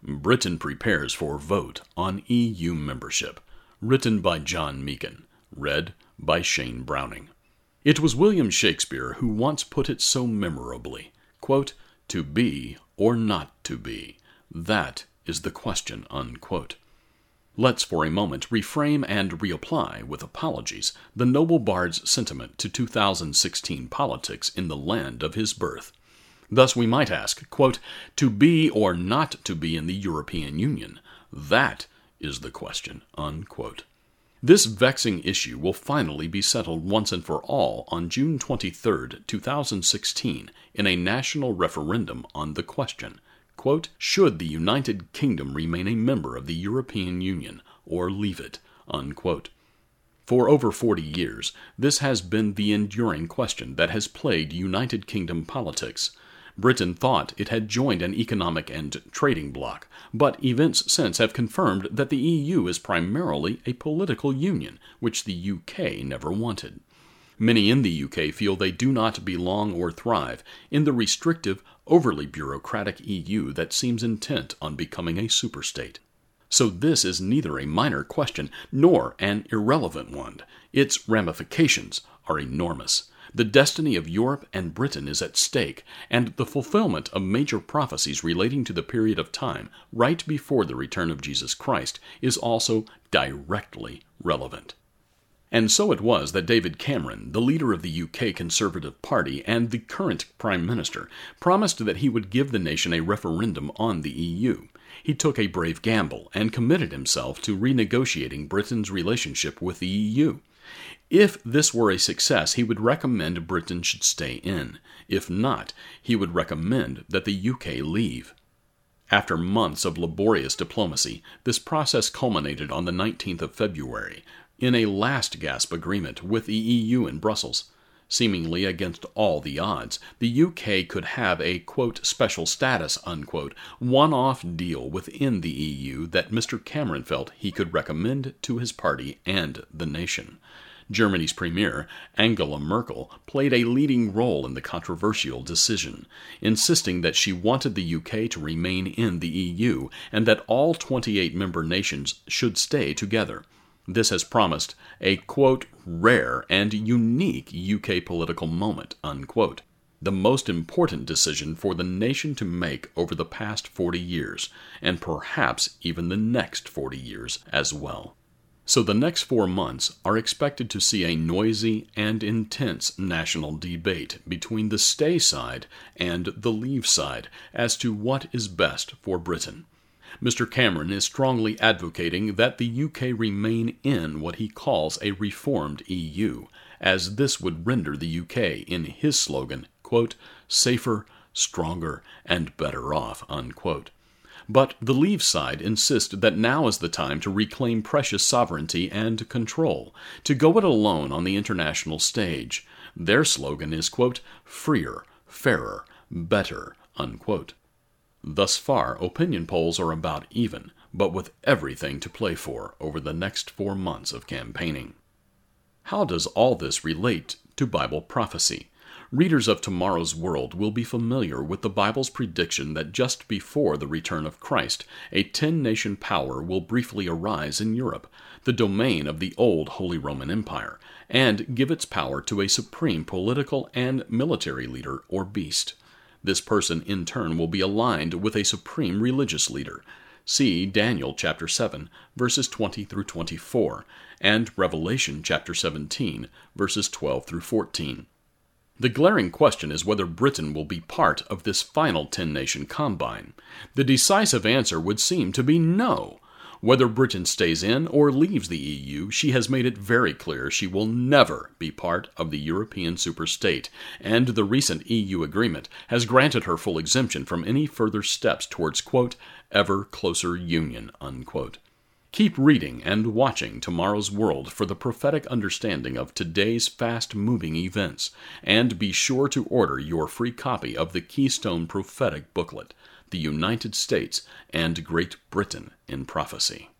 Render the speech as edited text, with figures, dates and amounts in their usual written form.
Britain Prepares for Vote on EU Membership. Written by John Meekin. Read by Shane Browning. It was William Shakespeare who once put it so memorably, quote, "To be or not to be, that is the question," unquote. Let's for a moment reframe and reapply, with apologies, the noble bard's sentiment to 2016 politics in the land of his birth. Thus we might ask, quote, "To be or not to be in the European Union, that is the question," unquote. This vexing issue will finally be settled once and for all on June 23, 2016, in a national referendum on the question, quote, "Should the United Kingdom remain a member of the European Union or leave it?" unquote. For over 40 years, this has been the enduring question that has plagued United Kingdom politics. Britain thought it had joined an economic and trading bloc, but events since have confirmed that the EU is primarily a political union, which the UK never wanted. Many in the UK feel they do not belong or thrive in the restrictive, overly bureaucratic EU that seems intent on becoming a superstate. So this is neither a minor question nor an irrelevant one. Its ramifications are enormous. The destiny of Europe and Britain is at stake, and the fulfillment of major prophecies relating to the period of time right before the return of Jesus Christ is also directly relevant. And so it was that David Cameron, the leader of the UK Conservative Party and the current Prime Minister, promised that he would give the nation a referendum on the EU. He took a brave gamble and committed himself to renegotiating Britain's relationship with the EU. If this were a success, he would recommend Britain should stay in. If not, he would recommend that the UK leave. After months of laborious diplomacy, this process culminated on the 19th of February in a last-gasp agreement with the EU in Brussels. Seemingly against all the odds, the UK could have a, quote, "special status," unquote, one-off deal within the EU that Mr. Cameron felt he could recommend to his party and the nation. Germany's premier, Angela Merkel, played a leading role in the controversial decision, insisting that she wanted the UK to remain in the EU and that all 28 member nations should stay together. This has promised a, quote, "rare and unique UK political moment," unquote, the most important decision for the nation to make over the past 40 years, and perhaps even the next 40 years as well. So the next 4 months are expected to see a noisy and intense national debate between the stay side and the leave side as to what is best for Britain. Mr. Cameron is strongly advocating that the UK remain in what he calls a reformed EU, as this would render the UK, in his slogan, quote, "safer, stronger, and better off," unquote. But the leave side insists that now is the time to reclaim precious sovereignty and control, to go it alone on the international stage. Their slogan is, quote, "freer, fairer, better," unquote. Thus far, opinion polls are about even, but with everything to play for over the next 4 months of campaigning. How does all this relate to Bible prophecy? Readers of Tomorrow's World will be familiar with the Bible's prediction that just before the return of Christ, a 10-nation power will briefly arise in Europe, the domain of the old Holy Roman Empire, and give its power to a supreme political and military leader or beast. This person in turn will be aligned with a supreme religious leader. See Daniel chapter 7, verses 20 through 24, and Revelation chapter 17, verses 12 through 14. The glaring question is whether Britain will be part of this final 10-nation combine. The decisive answer would seem to be no. Whether Britain stays in or leaves the EU, she has made it very clear she will never be part of the European superstate, and the recent EU agreement has granted her full exemption from any further steps towards, quote, "ever closer union," unquote. Keep reading and watching Tomorrow's World for the prophetic understanding of today's fast-moving events, and be sure to order your free copy of the Keystone Prophetic Booklet, The United States and Great Britain in Prophecy.